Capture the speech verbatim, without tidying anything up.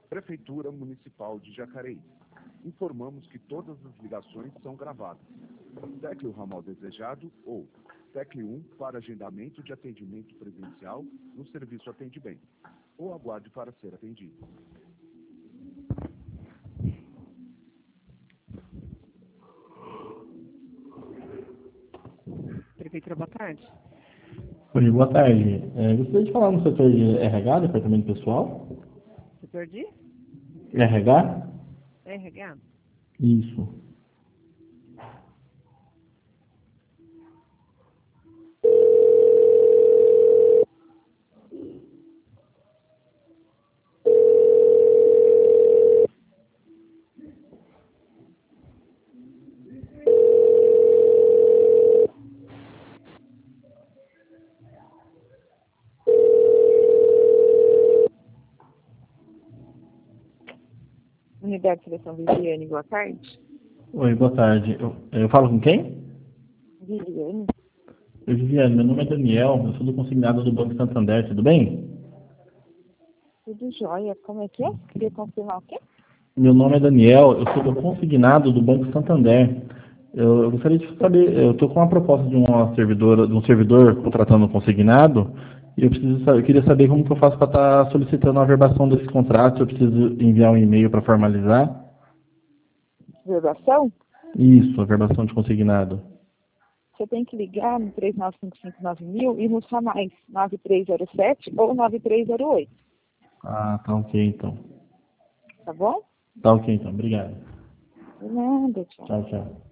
Prefeitura Municipal de Jacareí. Informamos que todas as ligações são gravadas. Tecle o ramal desejado ou Tecle um para agendamento de atendimento presencial no serviço Atende Bem, ou aguarde para ser atendido. Prefeitura, boa tarde. Oi, boa tarde. É, gostaria de falar no setor de R H, Departamento Pessoal. Setor de R H? R H? Isso. Unidade de Seleção Viviane, boa tarde. Oi, boa tarde. Eu, eu falo com quem? Viviane? Oi, Viviane, meu nome é Daniel, eu sou do consignado do Banco Santander, tudo bem? Tudo jóia. Como é que é? Queria confirmar o quê? Meu nome é Daniel, eu sou do consignado do Banco Santander. Eu, eu gostaria de saber, eu estou com uma proposta de uma servidora, de um servidor contratando um consignado, e eu preciso saber, eu queria saber como que eu faço para estar solicitando a averbação desse contrato, eu preciso enviar um e-mail para formalizar. Reservação? Isso, averbação de consignado. Você tem que ligar no três nove cinco cinco nove mil e nos ramais nove três zero sete ou nove três zero oito. Ah, tá ok então. Tá bom? Tá ok então, obrigado. De nada, tchau. Tchau, tchau.